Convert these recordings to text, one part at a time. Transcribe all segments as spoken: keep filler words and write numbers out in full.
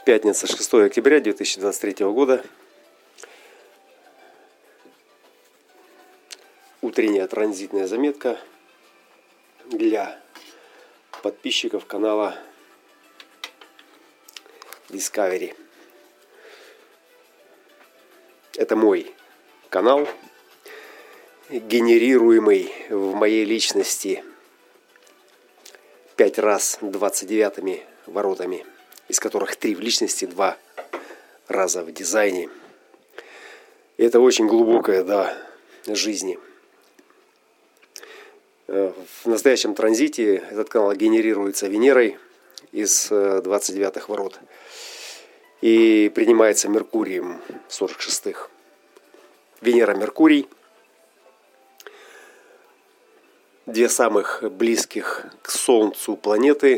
Пятница, шестое октября две тысячи двадцать третьего года. Утренняя транзитная заметка для подписчиков канала Discovery. Это мой канал, генерируемый в моей личности пять раз двадцать девятыми воротами, из которых три в личности, два раза в дизайне. И это очень глубокое, да, жизни. В настоящем транзите этот канал генерируется Венерой из двадцать девятых ворот и принимается Меркурием сорок шестых. Венера-Меркурий – две самых близких к Солнцу планеты,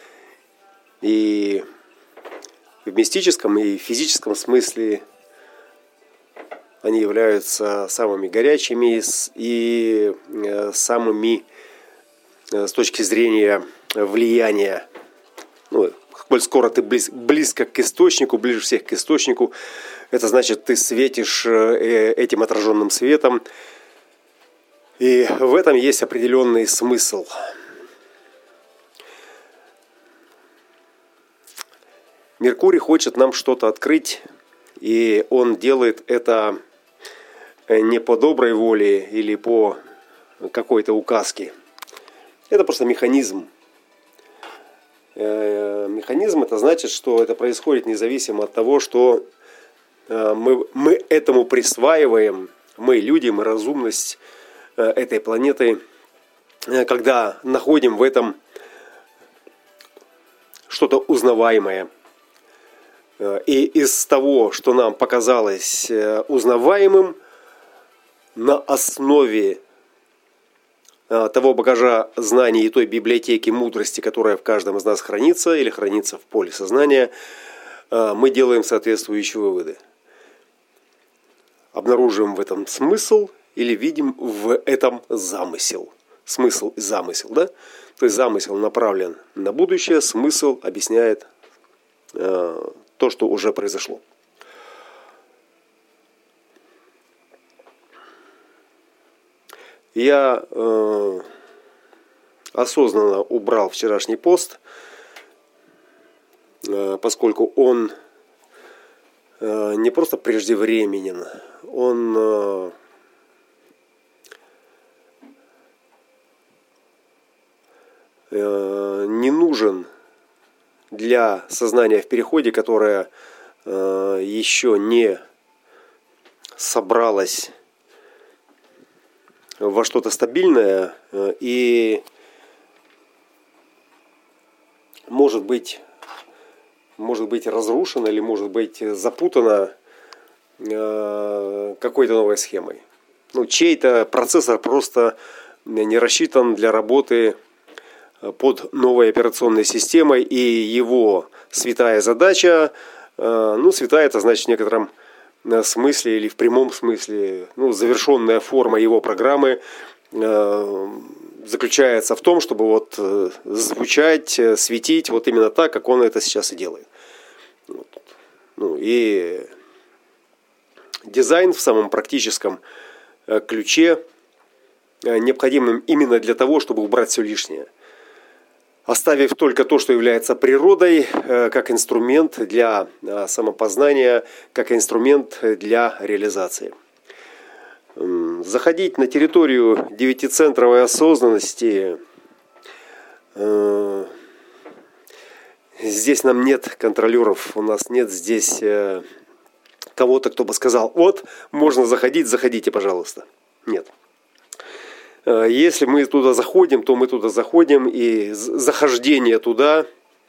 и в мистическом и физическом смысле они являются самыми горячими и самыми с точки зрения влияния. Ну, коль скоро ты близ, близко к источнику, ближе всех к источнику, это значит, ты светишь этим отраженным светом. И в этом есть определенный смысл. Меркурий хочет нам что-то открыть, и он делает это не по доброй воле или по какой-то указке. Это просто механизм. Механизм – это значит, что это происходит независимо от того, что мы, мы этому присваиваем, мы люди, мы разумность этой планеты, когда находим в этом что-то узнаваемое. И из того, что нам показалось узнаваемым, на основе того багажа знаний и той библиотеки мудрости, которая в каждом из нас хранится или хранится в поле сознания, мы делаем соответствующие выводы. Обнаруживаем в этом смысл или видим в этом замысел. Смысл и замысел, да? То есть замысел направлен на будущее, смысл объясняет э, то, что уже произошло. Я э, осознанно убрал вчерашний пост, э, поскольку он э, не просто преждевременен, он э, э, не нужен для сознания в переходе, которое э, еще не собралось во что-то стабильное и может быть, может быть разрушено или может быть запутано какой-то новой схемой. Ну, чей-то процессор просто не рассчитан для работы под новой операционной системой, и его святая задача, ну, святая это значит в некотором смысле или в прямом смысле, ну, завершенная форма его программы э, заключается в том, чтобы вот э, звучать, э, светить вот именно так, как он это сейчас и делает. Вот. Ну, и дизайн в самом практическом э, ключе э, необходим именно для того, чтобы убрать все лишнее, оставив только то, что является природой, как инструмент для самопознания, как инструмент для реализации. Заходить на территорию девятицентровой осознанности, здесь нам нет контролеров, у нас нет здесь кого-то, кто бы сказал: вот, можно заходить, заходите, пожалуйста. Нет. Если мы туда заходим, то мы туда заходим, и захождение туда,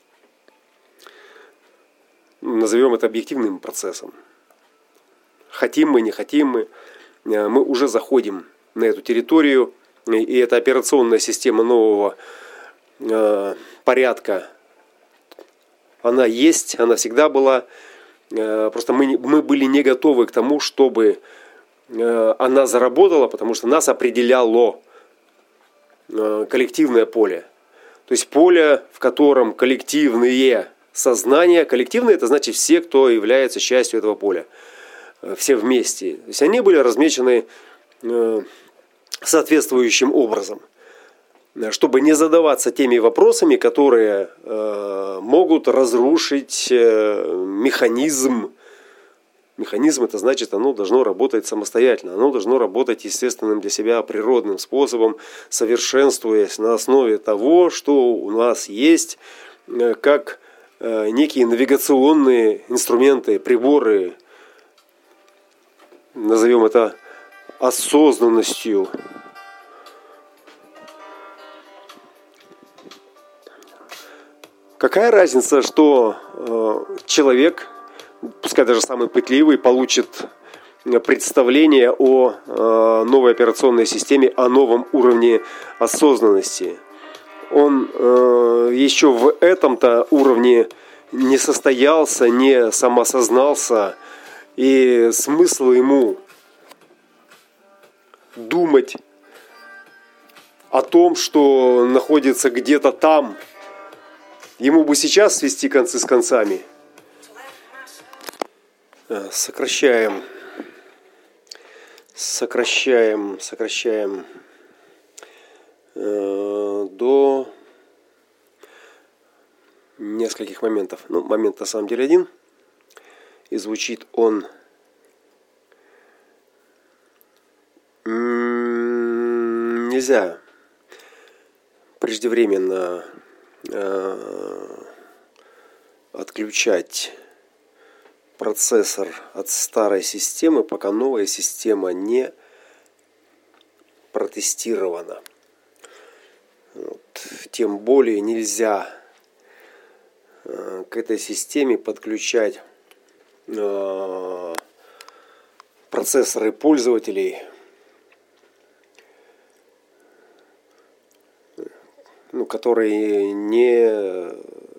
назовем это объективным процессом. Хотим мы, не хотим мы, мы уже заходим на эту территорию, и эта операционная система нового порядка, она есть, она всегда была, просто мы, мы были не готовы к тому, чтобы она заработала, потому что нас определяло коллективное поле. То есть поле, в котором коллективные сознания. Коллективные – это значит все, кто является частью этого поля. Все вместе. То есть они были размечены соответствующим образом, чтобы не задаваться теми вопросами, которые могут разрушить механизм. Механизм – это значит, оно должно работать самостоятельно, оно должно работать естественным для себя природным способом, совершенствуясь на основе того, что у нас есть, как некие навигационные инструменты, приборы, назовем это осознанностью. Какая разница, что человек, пускай даже самый пытливый, получит представление о новой операционной системе, о новом уровне осознанности. Он еще в этом-то уровне не состоялся, не самосознался, и смысл ему думать о том, что находится где-то там, ему бы сейчас свести концы с концами. Сокращаем, сокращаем, сокращаем э, до нескольких моментов. Ну, момент на самом деле один. И звучит он нельзя преждевременно э, отключать процессор от старой системы, пока новая система не протестирована. Вот. Тем более нельзя э, к этой системе подключать э, процессоры пользователей, ну, которые не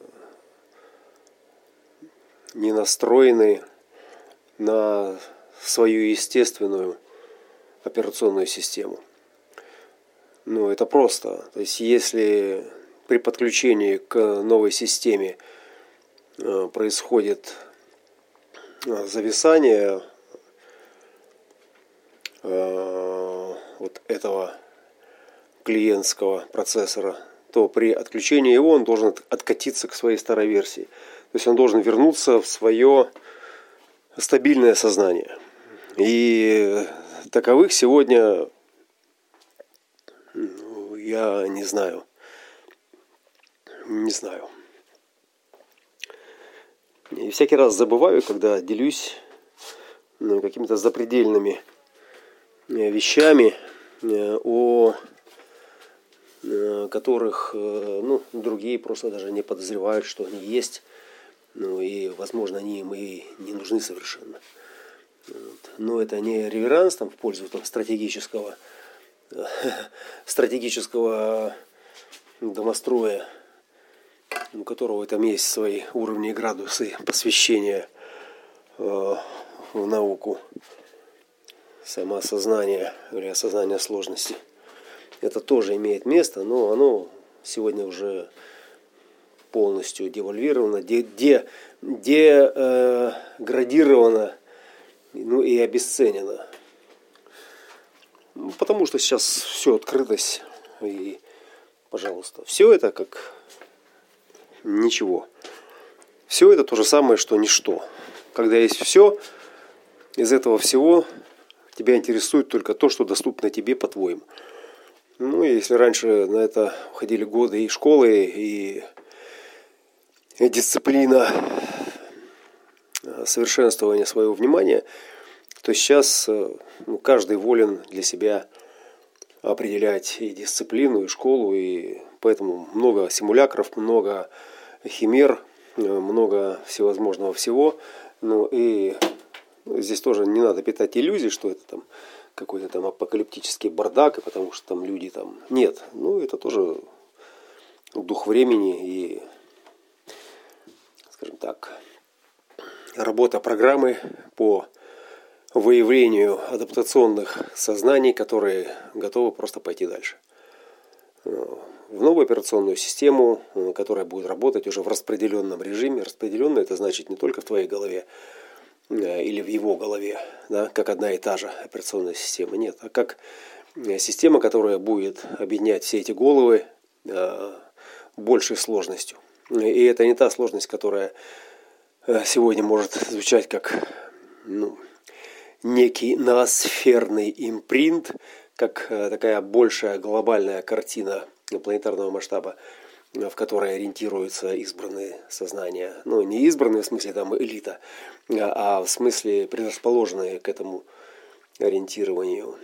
не настроены на свою естественную операционную систему. Ну, это просто. То есть, если при подключении к новой системе происходит зависание вот этого клиентского процессора, то при отключении его он должен откатиться к своей старой версии. То есть он должен вернуться в свое стабильное сознание. И таковых сегодня, ну, я не знаю. Не знаю. И всякий раз забываю, когда делюсь ну, какими-то запредельными вещами, о которых ну, другие просто даже не подозревают, что они есть. Ну и, возможно, они им и не нужны совершенно. Вот. Но это не реверанс там, в пользу там, стратегического, стратегического домостроя, у которого там есть свои уровни и градусы посвящения э, в науку самоосознания или осознания сложности. Это тоже имеет место, но оно сегодня уже полностью девальвировано, де, де, деградировано, ну и обесценено. Потому что сейчас все открытость и, пожалуйста, все это как ничего. Все это то же самое, что ничто. Когда есть все, из этого всего тебя интересует только то, что доступно тебе по-твоему. Ну, и если раньше на это уходили годы и школы, и дисциплина совершенствования своего внимания, то сейчас ну, каждый волен для себя определять и дисциплину, и школу, и поэтому много симулякров, много химер, много всевозможного всего. Ну и здесь тоже не надо питать иллюзий, что это там какой-то там апокалиптический бардак, потому что там люди там... Нет, ну это тоже дух времени и, скажем так, работа программы по выявлению адаптационных сознаний, которые готовы просто пойти дальше. в новую операционную систему, которая будет работать уже в распределенном режиме. Распределенно это значит не только в твоей голове или в его голове, да, как одна и та же операционная система. Нет, а как система, которая будет объединять все эти головы большей сложностью. И это не та сложность, которая сегодня может звучать как ну, некий ноосферный импринт, как такая большая глобальная картина планетарного масштаба, в которой ориентируются избранные сознания. Ну, не избранные в смысле там элита, а в смысле предрасположенные к этому ориентированию.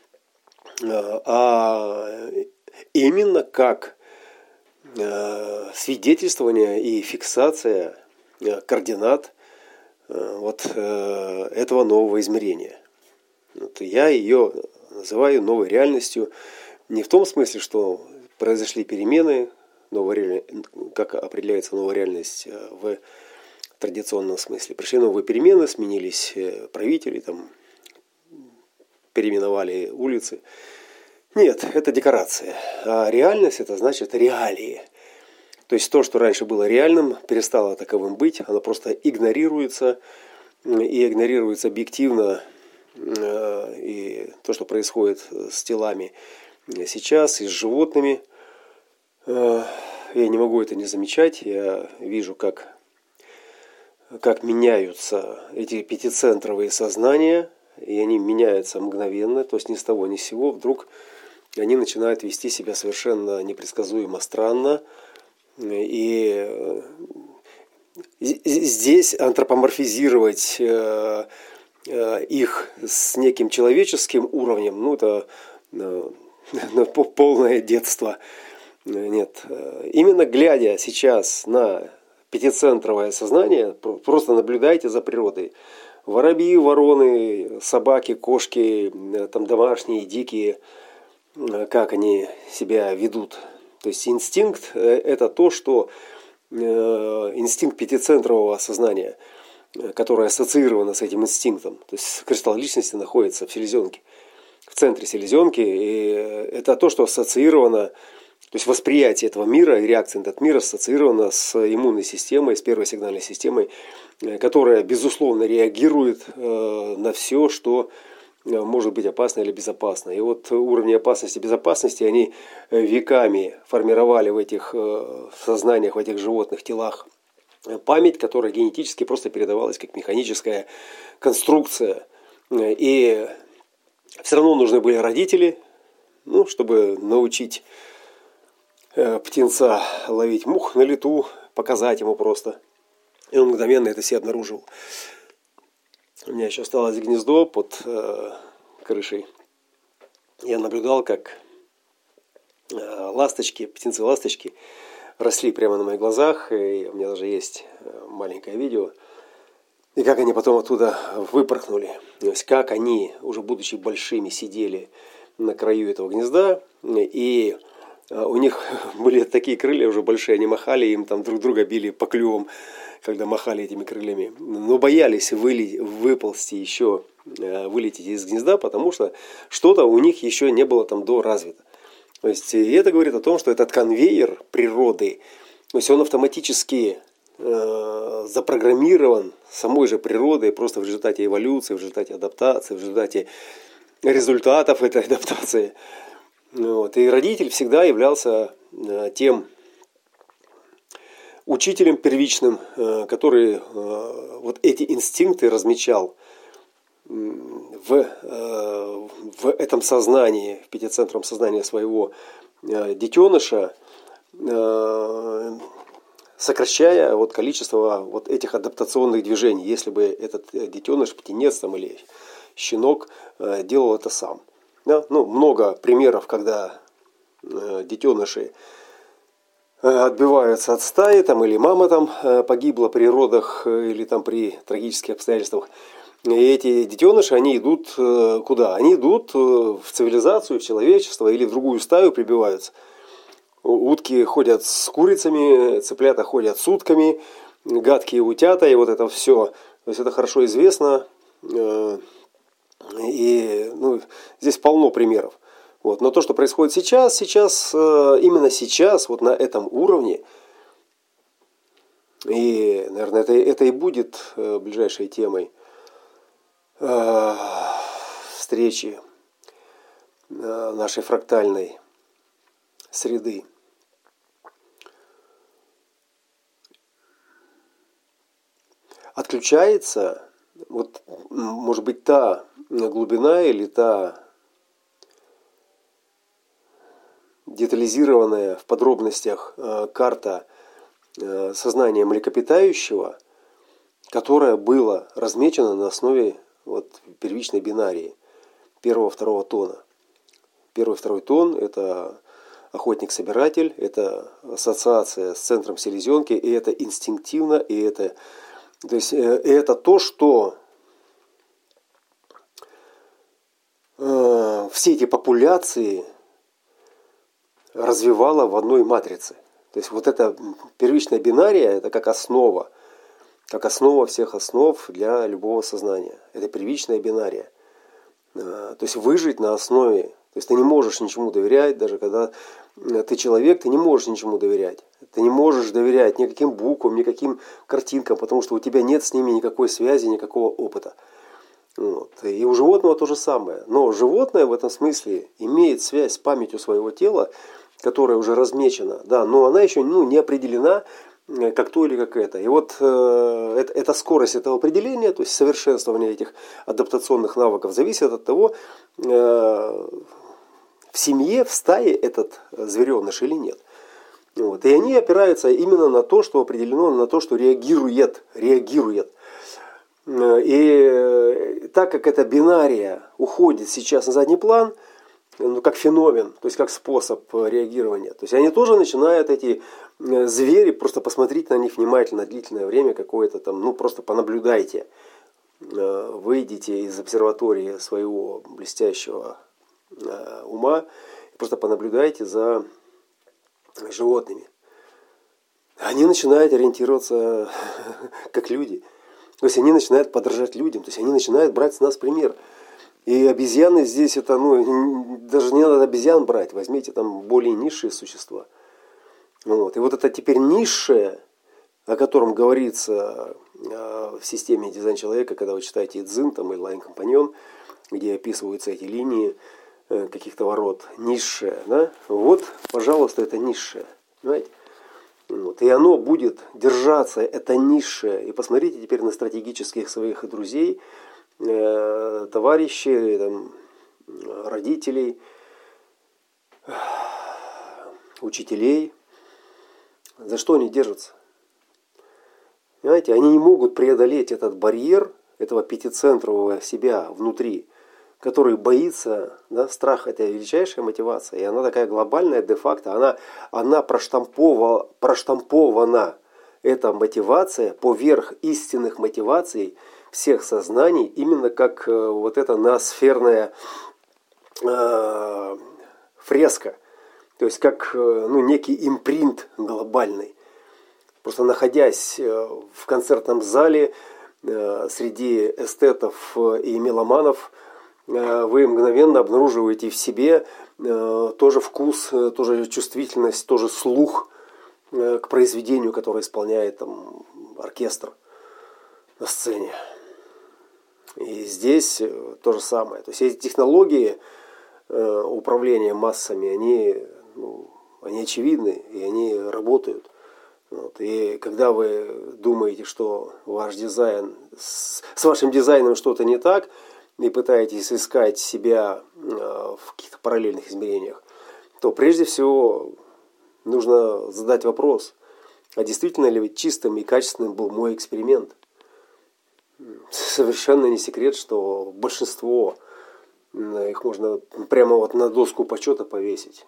А именно как свидетельствование и фиксация координат вот этого нового измерения. Вот я ее называю новой реальностью не в том смысле, что произошли перемены, новая реальность, как определяется новая реальность в традиционном смысле. Пришли новые перемены, сменились правители, там, переименовали улицы. Нет, это декорация. А реальность это значит реалии. То есть то, что раньше было реальным, перестало таковым быть, оно просто игнорируется, и игнорируется объективно. И то, что происходит с телами сейчас и с животными, я не могу это не замечать. Я вижу, как, как меняются эти пятицентровые сознания, и они меняются мгновенно, то есть ни с того ни с сего вдруг они начинают вести себя совершенно непредсказуемо странно. И здесь антропоморфизировать их с неким человеческим уровнем, ну это ну, полное детство. Нет. Именно глядя сейчас на пятицентровое сознание, просто наблюдайте за природой. Воробьи, вороны, собаки, кошки, там домашние, дикие, как они себя ведут. То есть инстинкт – это то, что инстинкт пятицентрового сознания, которое ассоциировано с этим инстинктом. То есть кристалл личности находится в селезенке, в центре селезенки. И это то, что ассоциировано, то есть восприятие этого мира и реакция на этот мир ассоциирована с иммунной системой, с первой сигнальной системой, которая, безусловно, реагирует на все, что может быть опасно или безопасно. И вот уровни опасности и безопасности, они веками формировали в этих сознаниях, в этих животных телах память, которая генетически просто передавалась как механическая конструкция. И все равно нужны были родители, ну, чтобы научить птенца ловить мух на лету, показать ему просто. И он мгновенно это все обнаружил. У меня еще осталось гнездо под э, крышей. Я наблюдал, как э, ласточки, птенцы-ласточки росли прямо на моих глазах. И у меня даже есть маленькое видео. И как они потом оттуда выпорхнули. То есть как они, уже будучи большими, сидели на краю этого гнезда. И у них были такие крылья уже большие. Они махали, им там друг друга били по клювам, когда махали этими крыльями. Но боялись выли, выползти еще, вылететь из гнезда, потому что что-то у них еще не было там доразвито. То есть и это говорит о том, что этот конвейер природы, то есть он автоматически э, запрограммирован самой же природой, просто в результате эволюции, в результате адаптации, в результате результатов этой адаптации. Вот. И родитель всегда являлся э, тем учителем первичным, э, который э, вот эти инстинкты размечал в, э, в этом сознании, в пятицентровом сознании своего э, детеныша, э, сокращая вот количество вот этих адаптационных движений, если бы этот детеныш, птенец там, или щенок э, делал это сам. Да? Ну, много примеров, когда э, детеныши э, отбиваются от стаи, там, или мама там э, погибла при родах, э, или там при трагических обстоятельствах. И эти детеныши, они идут э, куда? Они идут э, в цивилизацию, в человечество или в другую стаю прибиваются. Утки ходят с курицами, цыплята ходят с утками, гадкие утята, и вот это все. То есть это хорошо известно. Э, И ну, здесь полно примеров. Вот. Но то, что происходит сейчас, сейчас, именно сейчас, вот на этом уровне, и, наверное, это, это и будет ближайшей темой встречи нашей фрактальной среды. Отключается, вот, может быть, та глубина или та детализированная в подробностях карта сознания млекопитающего, которая была размечена на основе вот, первичной бинарии первого-второго тона. Первый и второй тон – это охотник-собиратель, это ассоциация с центром селезенки, и это инстинктивно, и это, то есть, это то, что э, все эти популяции развивала в одной матрице. То есть вот эта первичная бинария – это как основа, как основа всех основ для любого сознания. Это первичная бинария. То есть выжить на основе, то есть ты не можешь ничему доверять, даже когда ты человек, ты не можешь ничему доверять. Ты не можешь доверять никаким буквам, никаким картинкам, потому что у тебя нет с ними никакой связи, никакого опыта. Вот. И у животного то же самое. Но животное в этом смысле имеет связь с памятью своего тела, которая уже размечена, да, но она еще ну, не определена как то или как это. И вот э, это, эта скорость этого определения, то есть совершенствование этих адаптационных навыков, зависит от того, э, в семье, в стае этот звереныш или нет. Вот. И они опираются именно на то, что определено, на то, что реагирует, реагирует. И так как эта бинария уходит сейчас на задний план, ну, как феномен, то есть как способ реагирования. То есть они тоже начинают, эти звери, просто посмотрите на них внимательно, длительное время какое-то там, ну просто понаблюдайте. Выйдите из обсерватории своего блестящего ума, просто понаблюдайте за животными. Они начинают ориентироваться как люди. То есть они начинают подражать людям, то есть они начинают брать с нас пример. И обезьяны здесь это, ну, даже не надо обезьян брать, возьмите там более низшие существа. Вот. И вот это теперь низшее, о котором говорится в системе дизайн человека, когда вы читаете Идзин там, или Лайн Компаньон, где описываются эти линии каких-то ворот, низшее, да? Вот, пожалуйста, это низшее. Понимаете? Вот. И оно будет держаться, это низшее. И посмотрите теперь на стратегических своих друзей, товарищей, там, родителей, учителей. За что они держатся? Понимаете, они не могут преодолеть этот барьер, этого пятицентрового себя внутри, который боится, да, страх – это величайшая мотивация, и она такая глобальная де-факто, она, она проштампована, проштампована, эта мотивация поверх истинных мотиваций всех сознаний, именно как э, вот эта ноосферная э, фреска, то есть как э, ну, некий импринт глобальный. Просто находясь э, в концертном зале э, среди эстетов и меломанов, э, вы мгновенно обнаруживаете в себе э, тоже вкус, э, тоже чувствительность, тоже слух э, к произведению, которое исполняет там, оркестр на сцене. И здесь то же самое. То есть эти технологии э, управления массами, они, ну, они очевидны и они работают. Вот. И когда вы думаете, что ваш дизайн, с, с вашим дизайном что-то не так, и пытаетесь искать себя э, в каких-то параллельных измерениях, то прежде всего нужно задать вопрос, а действительно ли чистым и качественным был мой эксперимент? Совершенно не секрет, что большинство, их можно прямо вот на доску почета повесить.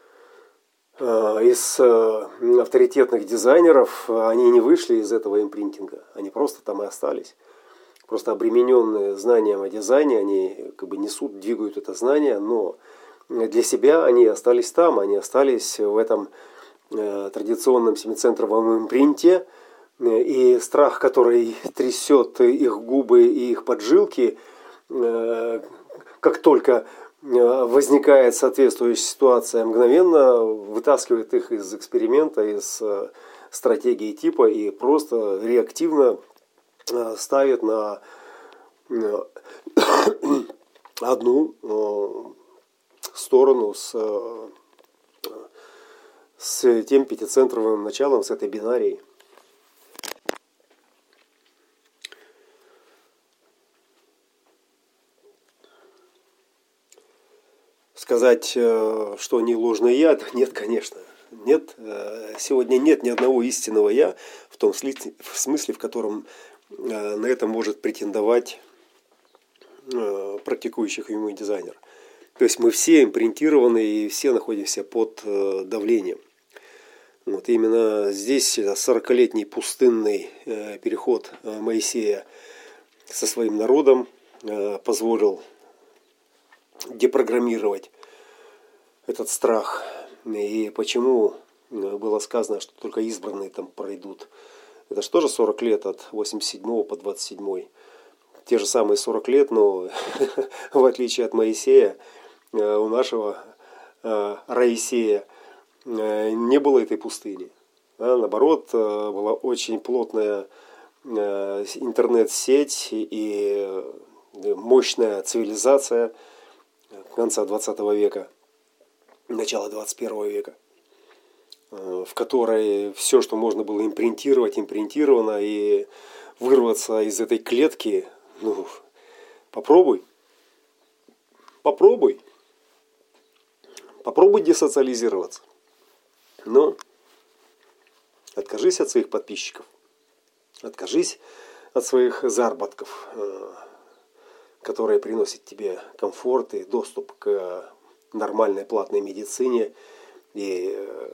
Из авторитетных дизайнеров они не вышли из этого импринтинга, они просто там и остались. Просто обремененные знанием о дизайне, они как бы несут, двигают это знание, но для себя они остались там, они остались в этом традиционном семицентровом импринте. И страх, который трясет их губы и их поджилки, как только возникает соответствующая ситуация, мгновенно вытаскивает их из эксперимента, из стратегии типа и просто реактивно ставит на одну сторону с, с тем пятицентровым началом, с этой бинарией. Сказать, что не ложный я, нет, конечно. Нет, сегодня нет ни одного истинного я, в том смысле, в котором на это может претендовать практикующий human дизайнер. То есть мы все импринтированы и все находимся под давлением. Вот именно здесь сорокалетний пустынный переход Моисея со своим народом позволил депрограммировать этот страх. И почему было сказано, что только избранные там пройдут. Это же тоже сорок лет от восемьдесят седьмого по двадцать седьмой. Те же самые сорок лет, но в отличие от Моисея, у нашего Раисея не было этой пустыни. Наоборот, была очень плотная интернет-сеть и мощная цивилизация конца двадцатого века, начала двадцать первого века, в которой все, что можно было импринтировать, импринтировано, и вырваться из этой клетки, ну, попробуй. Попробуй. Попробуй десоциализироваться. Но откажись от своих подписчиков. Откажись от своих заработков, которые приносят тебе комфорт и доступ к нормальной платной медицине и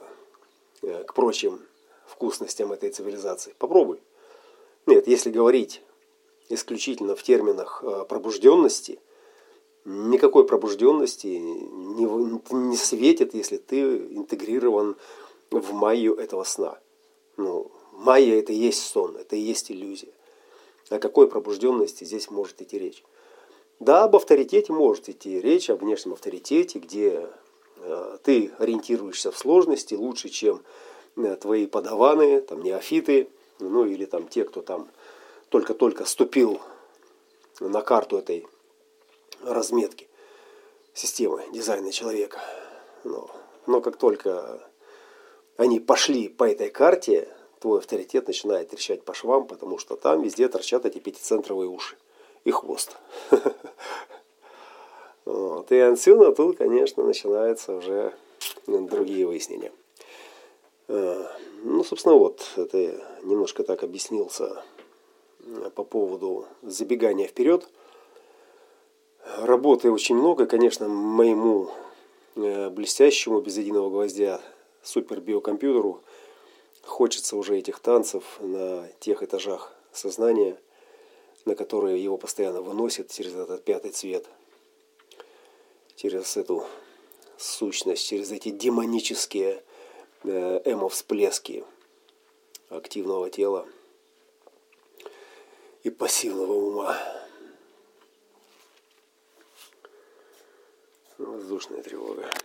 к прочим вкусностям этой цивилизации. Попробуй. Нет, если говорить исключительно в терминах пробужденности, никакой пробужденности не, не светит, если ты интегрирован в майю этого сна. Ну, майя — это и есть сон, это и есть иллюзия. О какой пробужденности здесь может идти речь? Да, об авторитете может идти речь, о внешнем авторитете, где э, ты ориентируешься в сложности лучше, чем э, твои подаваны, там, неофиты, ну или там те, кто там только-только ступил на карту этой разметки системы дизайна человека. Но, но как только они пошли по этой карте, твой авторитет начинает трещать по швам, потому что там везде торчат эти пятицентровые уши и хвост. Вот. И отсюда тут, конечно, начинаются уже другие выяснения. Ну, собственно, вот, это я немножко так объяснился по поводу забегания вперед. Работы очень много, конечно, моему блестящему, без единого гвоздя, супербиокомпьютеру хочется уже этих танцев на тех этажах сознания, на которые его постоянно выносит через этот пятый цвет, через эту сущность, через эти демонические э, эмо-всплески активного тела и пассивного ума. Воздушная тревога.